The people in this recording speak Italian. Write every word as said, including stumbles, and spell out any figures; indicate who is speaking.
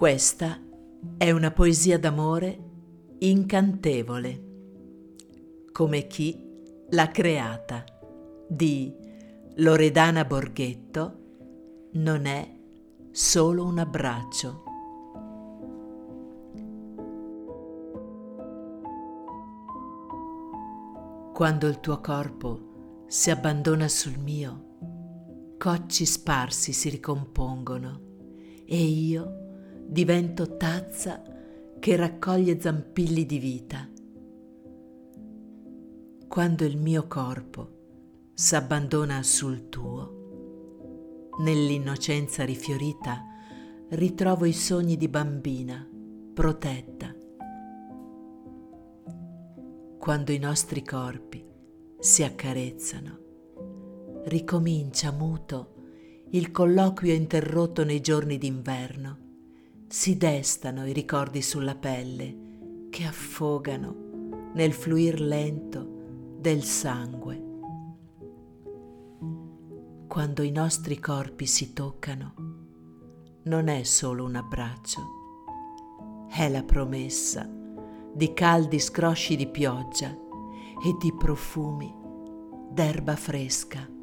Speaker 1: Questa è una poesia d'amore incantevole, come chi l'ha creata, di Loredana Borghetto. Non è solo un abbraccio. Quando il tuo corpo si abbandona sul mio, cocci sparsi si ricompongono e io divento tazza che raccoglie zampilli di vita. Quando il mio corpo s'abbandona sul tuo, nell'innocenza rifiorita ritrovo i sogni di bambina protetta. Quando i nostri corpi si accarezzano, ricomincia muto il colloquio interrotto nei giorni d'inverno. Si destano i ricordi sulla pelle che affogano nel fluir lento del sangue. Quando i nostri corpi si toccano, non è solo un abbraccio, è la promessa di caldi scrosci di pioggia e di profumi d'erba fresca.